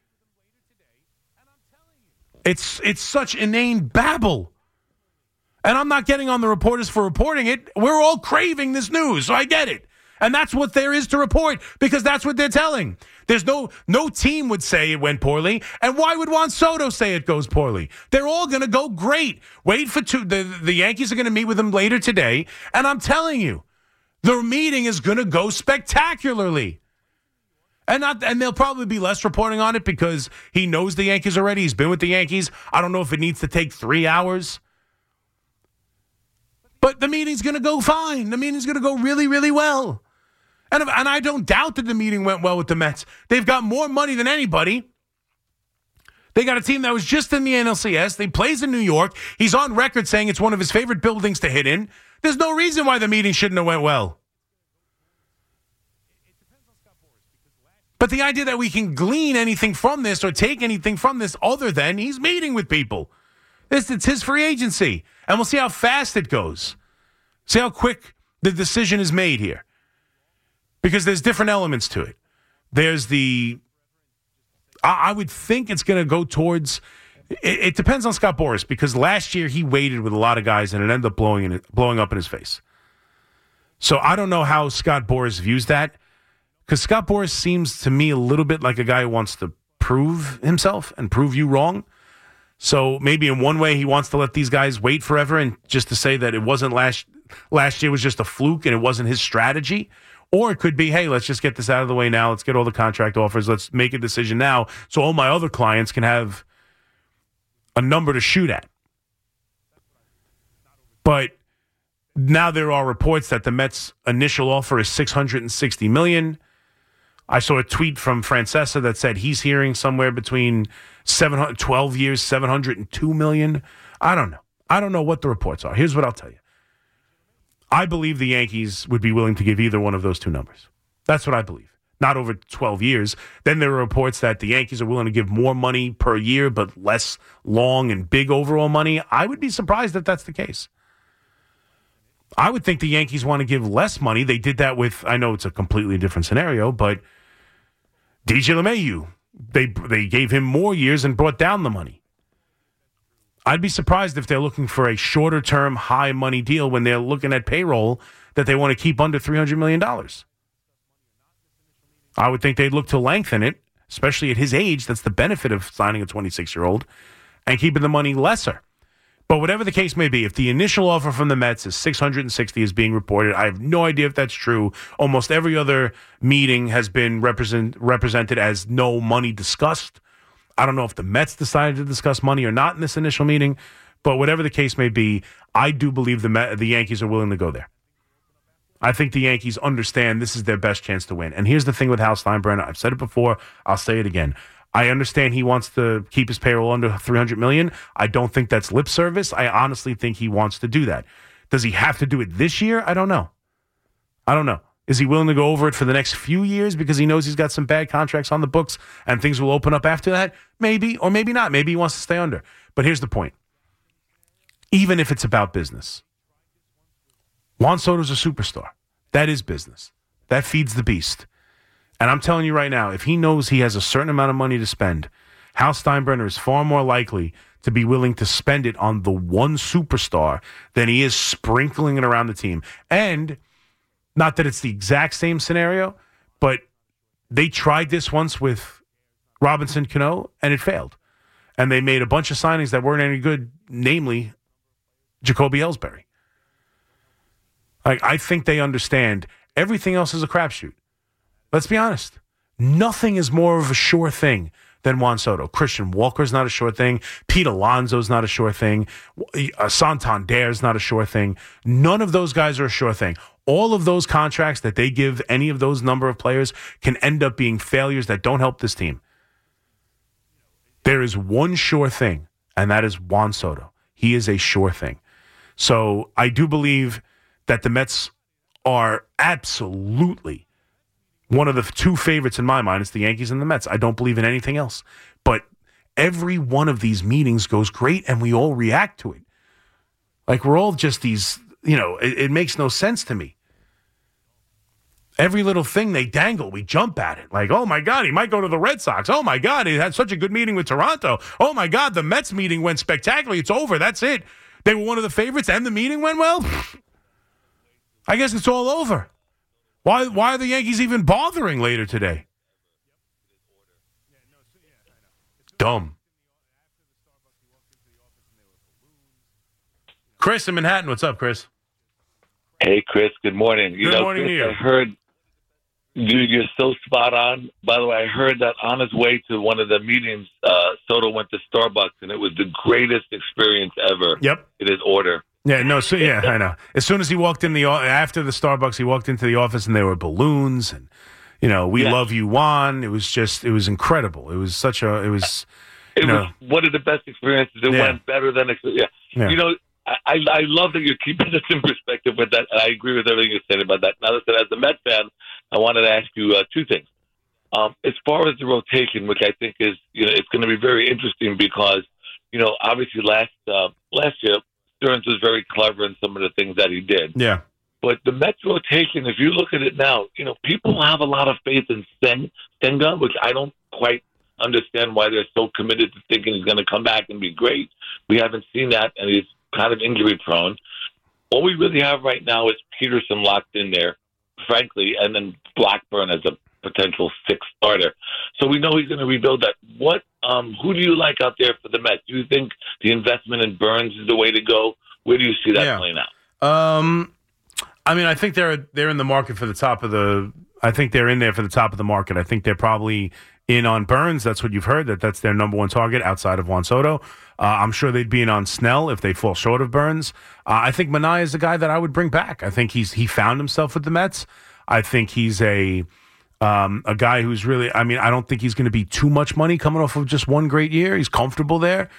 It's it's such inane babble. And I'm not getting on the reporters for reporting it. We're all craving this news, so I get it. And that's what there is to report because that's what they're telling. There's no no team would say it went poorly. And why would Juan Soto say it goes poorly? They're all going to go great. Wait for two. The, the Yankees are going to meet with them later today. And I'm telling you, the meeting is going to go spectacularly. And not, and there'll probably be less reporting on it because he knows the Yankees already. He's been with the Yankees. I don't know if it needs to take three hours. But the meeting's going to go fine. The meeting's going to go really, really well. And, and I don't doubt that the meeting went well with the Mets. They've got more money than anybody. They got a team that was just in the N L C S. They plays in New York. He's on record saying it's one of his favorite buildings to hit in. There's no reason why the meeting shouldn't have went well. But the idea that we can glean anything from this or take anything from this other than he's meeting with people. This, it's his free agency. And we'll see how fast it goes. See how quick the decision is made here. Because there's different elements to it. There's the, I, I would think it's going to go towards, it, it depends on Scott Boras, because last year he waited with a lot of guys and it ended up blowing, in, blowing up in his face. So I don't know how Scott Boras views that, because Scott Boras seems to me a little bit like a guy who wants to prove himself and prove you wrong. So maybe in one way he wants to let these guys wait forever and just to say that it wasn't last, last year was just a fluke and it wasn't his strategy. Or it could be, hey, let's just get this out of the way now. Let's get all the contract offers. Let's make a decision now so all my other clients can have a number to shoot at. But now there are reports that the Mets' initial offer is six hundred sixty million dollars. I saw a tweet from Francesa that said he's hearing somewhere between seven hundred, twelve years, seven hundred two million. I don't know. I don't know what the reports are. Here's what I'll tell you. I believe the Yankees would be willing to give either one of those two numbers. That's what I believe. Not over twelve years. Then there are reports that the Yankees are willing to give more money per year, but less long and big overall money. I would be surprised if that's the case. I would think the Yankees want to give less money. They did that with, I know it's a completely different scenario, but D J LeMahieu, they they gave him more years and brought down the money. I'd be surprised if they're looking for a shorter-term, high-money deal when they're looking at payroll that they want to keep under three hundred million dollars. I would think they'd look to lengthen it, especially at his age. That's the benefit of signing a twenty-six-year-old and keeping the money lesser. But whatever the case may be, if the initial offer from the Mets is six hundred sixty is being reported, I have no idea if that's true. Almost every other meeting has been represent, represented as no money discussed. I don't know if the Mets decided to discuss money or not in this initial meeting, but whatever the case may be, I do believe the Met, the Yankees are willing to go there. I think the Yankees understand this is their best chance to win. And here's the thing with Hal Steinbrenner. I've said it before. I'll say it again. I understand he wants to keep his payroll under three hundred million dollars. I don't think that's lip service. I honestly think he wants to do that. Does he have to do it this year? I don't know. I don't know. Is he willing to go over it for the next few years because he knows he's got some bad contracts on the books and things will open up after that? Maybe, or maybe not. Maybe he wants to stay under. But here's the point. Even if it's about business, Juan Soto's a superstar. That is business. That feeds the beast. And I'm telling you right now, if he knows he has a certain amount of money to spend, Hal Steinbrenner is far more likely to be willing to spend it on the one superstar than he is sprinkling it around the team. And not that it's the exact same scenario, but they tried this once with Robinson Cano, and it failed. And they made a bunch of signings that weren't any good, namely Jacoby Ellsbury. Like, I think they understand everything else is a crapshoot. Let's be honest. Nothing is more of a sure thing than Juan Soto. Christian Walker's not a sure thing. Pete Alonso's not a sure thing. Uh, Santander's not a sure thing. None of those guys are a sure thing. All of those contracts that they give any of those number of players can end up being failures that don't help this team. There is one sure thing, and that is Juan Soto. He is a sure thing. So I do believe that the Mets are absolutely one of the two favorites in my mind. It's the Yankees and the Mets. I don't believe in anything else. But every one of these meetings goes great, and we all react to it. Like, we're all just these, you know, it, it makes no sense to me. Every little thing they dangle, we jump at it. Like, oh, my God, he might go to the Red Sox. Oh, my God, he had such a good meeting with Toronto. Oh, my God, the Mets meeting went spectacularly. It's over. That's it. They were one of the favorites, and the meeting went well? I guess it's all over. Why why are the Yankees even bothering later today? Dumb. Chris in Manhattan, what's up, Chris? Hey, Chris, good morning. You Good know, morning Chris, to you. I heard you, you're so spot on. By the way, I heard that on his way to one of the meetings, uh, Soto went to Starbucks, and it was the greatest experience ever. Yep. In his order. Yeah, no, so yeah, I know. As soon as he walked in the after the Starbucks, he walked into the office and there were balloons and, you know, we Yeah. love you, Juan. It was just, it was incredible. It was such a, it was, It you know, was one of the best experiences. It Yeah. went better than expected. Yeah. Yeah. You know, I, I I love that you're keeping this in perspective with that. And I agree with everything you're saying about that. Now, listen, as a Met fan, I wanted to ask you uh, two things. Um, as far as the rotation, which I think is, you know, it's going to be very interesting because, you know, obviously last uh, last year, Stearns was very clever in some of the things that he did. yeah. But the Mets rotation, if you look at it now, you know, people have a lot of faith in Sen- Senga, which I don't quite understand why they're so committed to thinking he's going to come back and be great. We haven't seen that, and he's kind of injury prone. All we really have right now is Peterson locked in there, frankly, and then Blackburn as a potential sixth starter. So we know he's going to rebuild that. What, um, who do you like out there for the Mets? Do you think the investment in Burns is the way to go? Where do you see that Yeah. playing out? Um, I mean, I think they're they're in the market for the top of the. I think they're in there for the top of the market. I think they're probably in on Burns. That's what you've heard. That that's their number one target outside of Juan Soto. Uh, I'm sure they'd be in on Snell if they fall short of Burns. Uh, I think Manaea is the guy that I would bring back. I think he's he found himself with the Mets. I think he's a Um, a guy who's really, I mean, I don't think he's going to be too much money coming off of just one great year. He's comfortable there.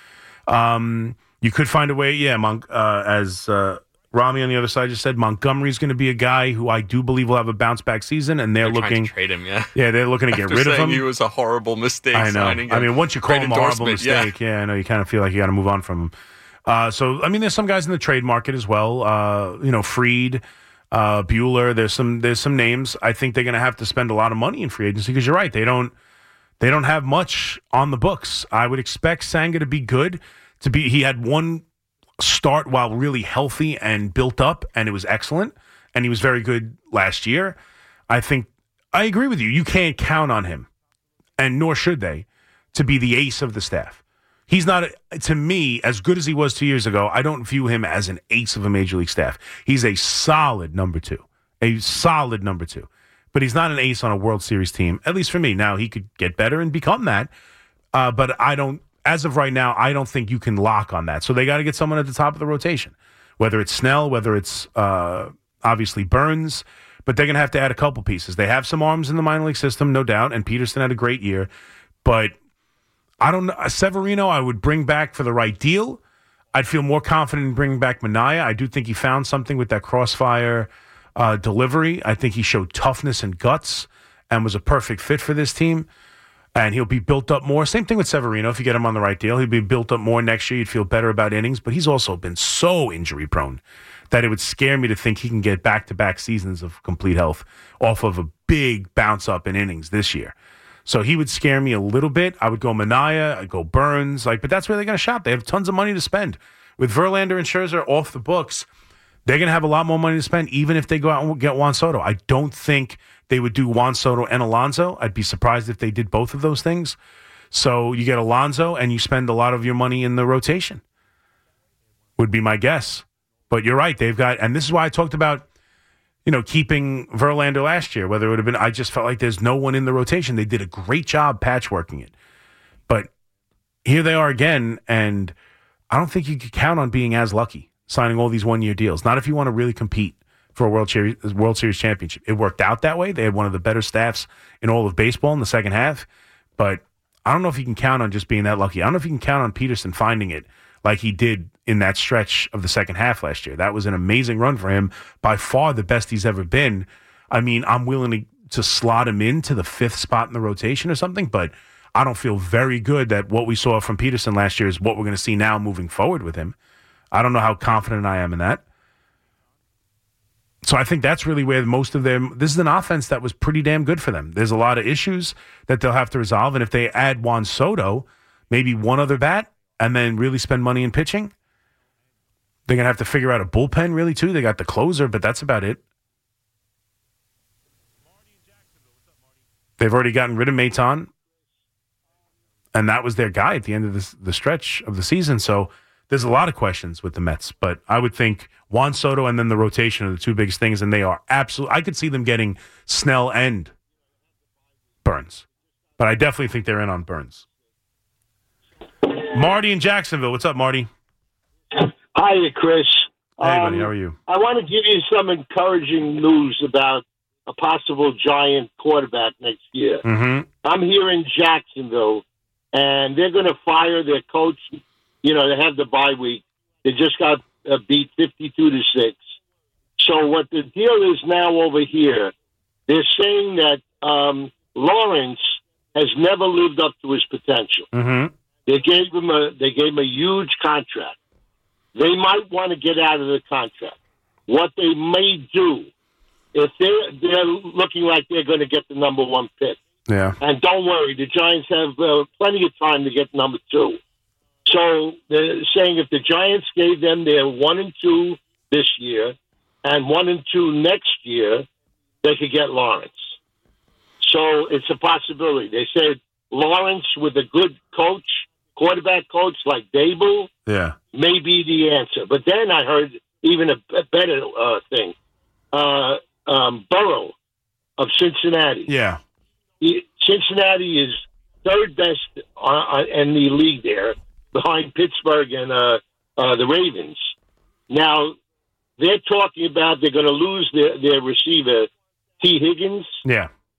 Um, you could find a way, yeah, Mon- uh, as uh, Rami on the other side just said, Montgomery's going to be a guy who I do believe will have a bounce-back season, and they're, They're looking trying to trade him, yeah. Yeah, they're looking to get After rid of saying him. He was a horrible mistake I know. signing I him. mean, once you call Great him a horrible endorsement, mistake, yeah. yeah, I know, you kind of feel like you got to move on from him. Uh, so, I mean, there's some guys in the trade market as well. Uh, you know, Freed, uh, Bueller. There's some there's some names. I think they're going to have to spend a lot of money in free agency because you're right. They don't they don't have much on the books. I would expect Sanga to be good. To be, he had one start while really healthy and built up, and it was excellent. And he was very good last year. I think I agree with you. You can't count on him, and nor should they, to be the ace of the staff. He's not, to me, as good as he was two years ago. I don't view him as an ace of a major league staff. He's a solid number two, a solid number two. But he's not an ace on a World Series team, at least for me. Now, he could get better and become that. Uh, but I don't, as of right now, I don't think you can lock on that. So they got to get someone at the top of the rotation, whether it's Snell, whether it's uh, obviously Burns. But they're going to have to add a couple pieces. They have some arms in the minor league system, no doubt, and Peterson had a great year. But I don't know. Severino, I would bring back for the right deal. I'd feel more confident in bringing back Minaya. I do think he found something with that crossfire uh, delivery. I think he showed toughness and guts and was a perfect fit for this team. And he'll be built up more. Same thing with Severino. If you get him on the right deal, he'll be built up more next year. You'd feel better about innings. But he's also been so injury prone that it would scare me to think he can get back-to-back seasons of complete health off of a big bounce up in innings this year. So he would scare me a little bit. I would go Minaya, I'd go Burns, like, but that's where they're going to shop. They have tons of money to spend. With Verlander and Scherzer off the books, they're going to have a lot more money to spend, even if they go out and get Juan Soto. I don't think they would do Juan Soto and Alonso. I'd be surprised if they did both of those things. So you get Alonso and you spend a lot of your money in the rotation, would be my guess. But you're right. They've got, and this is why I talked about, you know, keeping Verlander last year, whether it would have been, I just felt like there's no one in the rotation. They did a great job patchworking it. But here they are again, and I don't think you could count on being as lucky, signing all these one-year deals. Not if you want to really compete for a World Series, World Series championship. It worked out that way. They had one of the better staffs in all of baseball in the second half. But I don't know if you can count on just being that lucky. I don't know if you can count on Peterson finding it like he did in that stretch of the second half last year. That was an amazing run for him, by far the best he's ever been. I mean, I'm willing to, to slot him into the fifth spot in the rotation or something, but I don't feel very good that what we saw from Peterson last year is what we're going to see now moving forward with him. I don't know how confident I am in that. So I think that's really where most of them, this is an offense that was pretty damn good for them. There's a lot of issues that they'll have to resolve, and if they add Juan Soto, maybe one other bat, and then really spend money in pitching, they're going to have to figure out a bullpen, really, too. They got the closer, but that's about it. They've already gotten rid of Maton, and that was their guy at the end of this, the stretch of the season. So there's a lot of questions with the Mets, but I would think Juan Soto and then the rotation are the two biggest things, and they are absolutely – I could see them getting Snell and Burns, but I definitely think they're in on Burns. Marty in Jacksonville. What's up, Marty? Hiya, Chris. Hey, buddy. Um, How are you? I want to give you some encouraging news about a possible Giant quarterback next year. Mm-hmm. I'm here in Jacksonville, and they're going to fire their coach. You know, they have the bye week. They just got uh, beat fifty-two to six. So what the deal is now over here, they're saying that um, Lawrence has never lived up to his potential. Mm-hmm. They gave him a they gave him a huge contract. They might want to get out of the contract. What they may do, if they're they're looking like they're going to get the number one pick, Yeah. and don't worry, the Giants have uh, plenty of time to get number two. So they're saying if the Giants gave them their one and two this year and one and two next year, they could get Lawrence. So it's a possibility. They said Lawrence with a good coach, quarterback coach like Dable, Yeah. may be the answer. But then I heard even a, a better uh, thing. Uh, um, Burrow of Cincinnati. Yeah. He, Cincinnati is third best uh, in the league there, behind Pittsburgh and uh, uh, the Ravens. Now, they're talking about they're going to lose their, their receiver, T. Higgins. Yeah.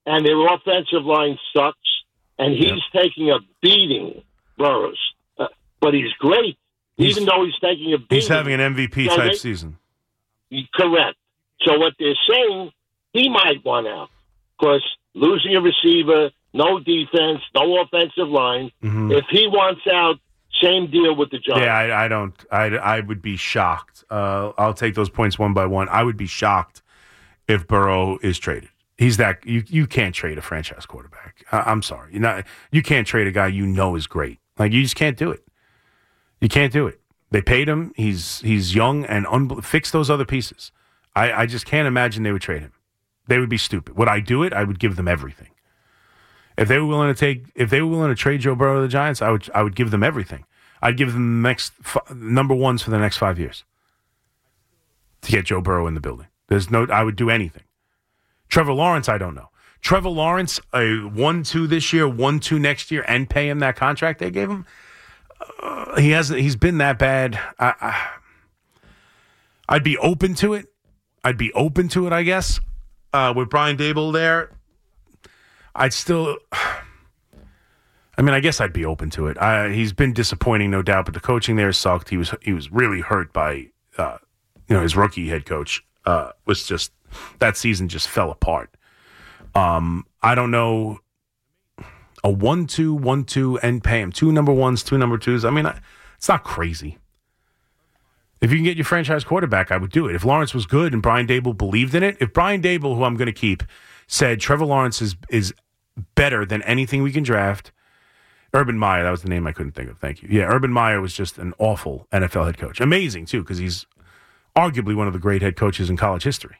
and their offensive line sucks, and he's yep. taking a beating, Burrows. Uh, but he's great, he's, even though he's taking a beating. He's having an M V P so type they, season. Correct. So what they're saying, he might want out because losing a receiver, no defense, no offensive line. Mm-hmm. If he wants out, same deal with the Giants. Yeah, I, I don't. I, I would be shocked. Uh, I'll take those points one by one. I would be shocked if Burrow is traded. He's that you. You can't trade a franchise quarterback. I, I'm sorry. You're not. You can't trade a guy you know is great. Like you just can't do it. You can't do it. They paid him. He's he's young and unbel- fix those other pieces. I, I just can't imagine they would trade him. They would be stupid. Would I do it? I would give them everything. If they were willing to take, if they were willing to trade Joe Burrow to the Giants, I would, I would give them everything. I'd give them the next f- number ones for the next five years to get Joe Burrow in the building. There's no, I would do anything. Trevor Lawrence, I don't know. Trevor Lawrence, a one-two this year, one-two next year, and pay him that contract they gave him. Uh, he hasn't. He's been that bad. I, I, I'd be open to it. I'd be open to it. I guess uh, with Brian Daboll there. I'd still, I mean, I guess I'd be open to it. I, he's been disappointing, no doubt, but the coaching there sucked. He was he was really hurt by, uh, you know, his rookie head coach uh, was just, that season just fell apart. Um, I don't know, a one-two, one-two, and pay him. Two number ones, two number twos. I mean, I, it's not crazy. If you can get your franchise quarterback, I would do it. If Lawrence was good and Brian Daboll believed in it, if Brian Daboll, who I'm going to keep, said Trevor Lawrence is is better than anything we can draft. Urban Meyer, that was the name I couldn't think of. Thank you. Yeah, Urban Meyer was just an awful N F L head coach. Amazing, too, because he's arguably one of the great head coaches in college history.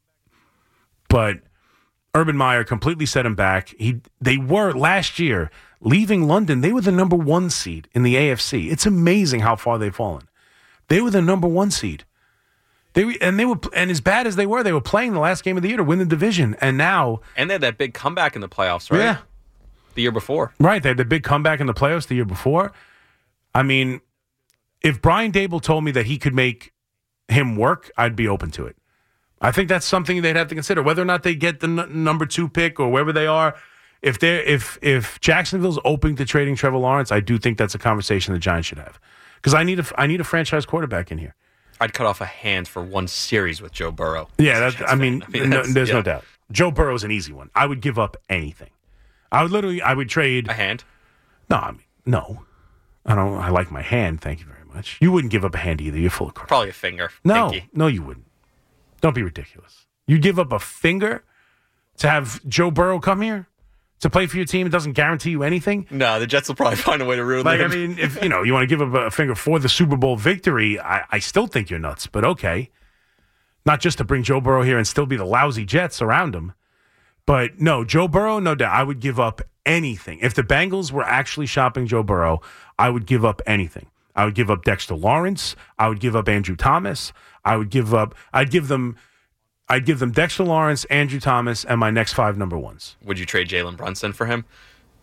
But Urban Meyer completely set him back. He They were, last year, leaving London, they were the number one seed in the A F C. It's amazing how far they've fallen. They were the number one seed. They and they were and as bad as they were, they were playing the last game of the year to win the division, and now and they had that big comeback in the playoffs, right? Yeah, the year before, right? They had the big comeback in the playoffs the year before. I mean, if Brian Daboll told me that he could make him work, I'd be open to it. I think that's something they'd have to consider, whether or not they get the n- number two pick or wherever they are. If they if if Jacksonville's open to trading Trevor Lawrence, I do think that's a conversation the Giants should have because I need a I need a franchise quarterback in here. I'd cut off a hand for one series with Joe Burrow. Yeah, that, I mean, I mean no, there's yeah. no doubt. Joe Burrow's an easy one. I would give up anything. I would literally, I would trade a hand. No, I mean, no, I don't. I like my hand. Thank you very much. You wouldn't give up a hand either. You're full of crap. Probably a finger. No, pinky. no, you wouldn't. Don't be ridiculous. You'd give up a finger to have Joe Burrow come here to play for your team. It doesn't guarantee you anything. No, the Jets will probably find a way to ruin like, them. I mean, if you know you want to give up a finger for the Super Bowl victory, I, I still think you're nuts. But okay, not just to bring Joe Burrow here and still be the lousy Jets around him. But no, Joe Burrow, no doubt. I would give up anything. If the Bengals were actually shopping Joe Burrow, I would give up anything. I would give up Dexter Lawrence. I would give up Andrew Thomas. I would give up. I'd give them. I'd give them Dexter Lawrence, Andrew Thomas, and my next five number ones. Would you trade Jalen Brunson for him?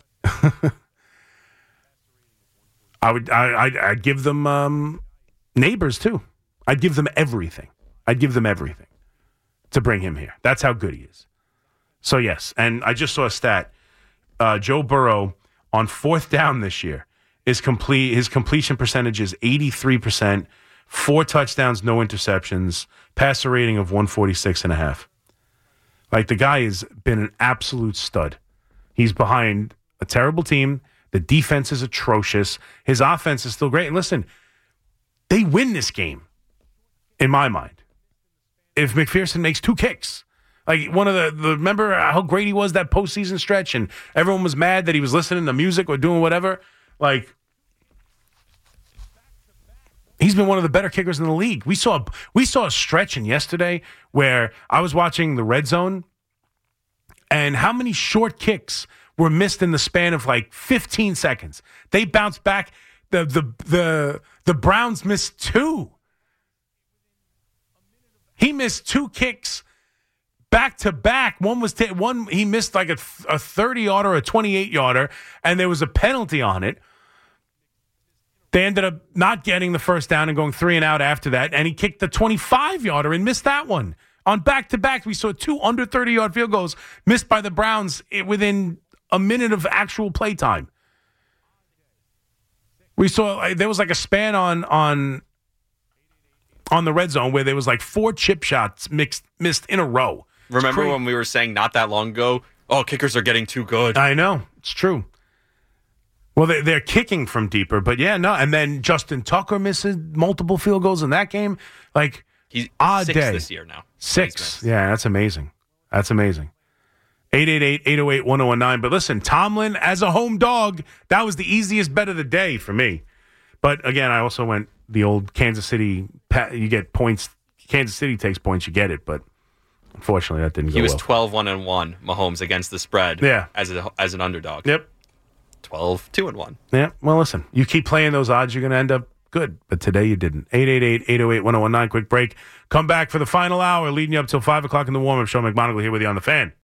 I would. I, I'd, I'd give them um, neighbors too. I'd give them everything. I'd give them everything to bring him here. That's how good he is. So yes, and I just saw a stat. Uh, Joe Burrow on fourth down this year is complete. His completion percentage is eighty-three percent. Four touchdowns, no interceptions, passer rating of one forty-six and a half. Like, the guy has been an absolute stud. He's behind a terrible team. The defense is atrocious. His offense is still great. And listen, they win this game, in my mind, if McPherson makes two kicks. Like, one of the, the remember how great he was that postseason stretch, and everyone was mad that he was listening to music or doing whatever? Like, he's been one of the better kickers in the league. We saw we saw a stretch in yesterday where I was watching the Red Zone, and how many short kicks were missed in the span of like fifteen seconds. They bounced back. The the the the Browns missed two. He missed two kicks back to back. One was t- one he missed like a a thirty yarder or a twenty-eight yarder, and there was a penalty on it. They ended up not getting the first down and going three and out after that, and he kicked the twenty-five yarder and missed that one On back-to-back, we saw two under thirty-yard field goals missed by the Browns within a minute of actual play time. We saw there was like a span on on on the red zone where there was like four chip shots mixed missed in a row. It's Remember crazy. when we were saying not that long ago, oh, kickers are getting too good. I know. It's true. Well, they, they're kicking from deeper, but yeah, no. And then Justin Tucker misses multiple field goals in that game. Like, He's odd six day. this year now. Six. Yeah, that's amazing. That's amazing. eight eight eight, eight oh eight, one oh one nine. But listen, Tomlin as a home dog, that was the easiest bet of the day for me. But again, I also went the old Kansas City, you get points. Kansas City takes points, you get it. But unfortunately, that didn't go He was well. twelve one and one, Mahomes, against the spread Yeah. as, a, as an underdog. Yep. twelve two and one. Yeah, well, listen, you keep playing those odds, you're going to end up good. But today you didn't. eight eight eight, eight oh eight, one oh one nine. Quick break. Come back for the final hour, leading you up till five o'clock in the warm-up show. McMonagle here with you on The Fan.